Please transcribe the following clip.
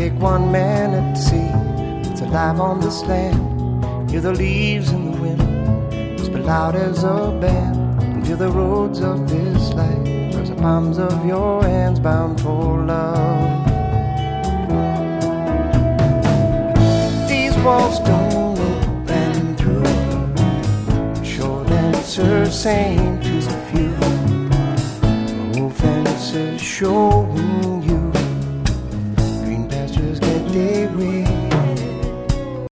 take one man at sea that's alive on this land. Hear the leaves in the wind whisper loud as a band, and feel the roads of this life cross the palms of your hands, bound for love. These walls don't open through, short answers same to the few. Fences show